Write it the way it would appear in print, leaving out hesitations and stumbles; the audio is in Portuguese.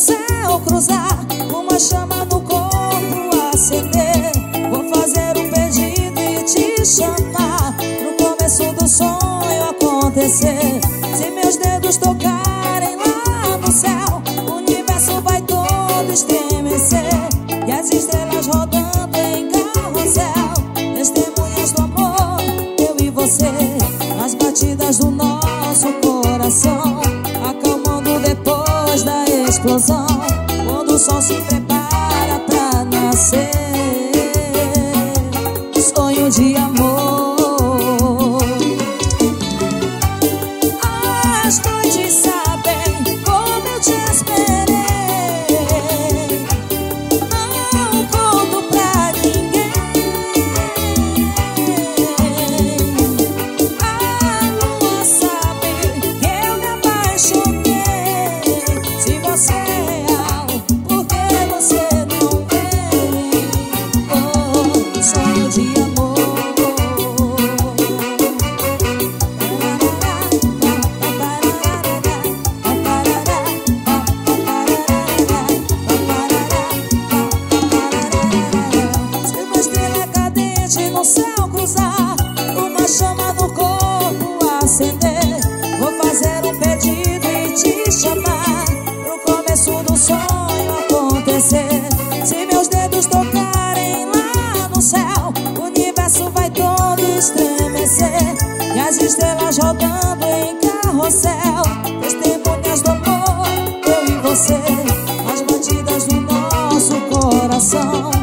céu cruzar, uma chama no corpo acender. Vou fazer um pedido e te chamar pro começo do sonho acontecer. Se meus dedos tocarem lá no céu, o universo vai todo estremecer. E as estrelas rodando em carrossel, testemunhas do amor, eu e você, nas batidas do nosso coração, acalmando depois da explosão, quando o sol se prepara pra nascer. Sonho de amor. As noites sabem como eu te esperei. Não conto pra ninguém. A lua sabe que eu me apaixonei. Se você é real, por que você não vem? Oh, sonho de amor. No céu cruzar, uma chama no corpo acender. Vou fazer um pedido e te chamar pro começo do sonho acontecer. Se meus dedos tocarem lá no céu, o universo vai todo estremecer. E as estrelas rodando em carrossel, testemunhas do amor, eu e você, as batidas do nosso coração,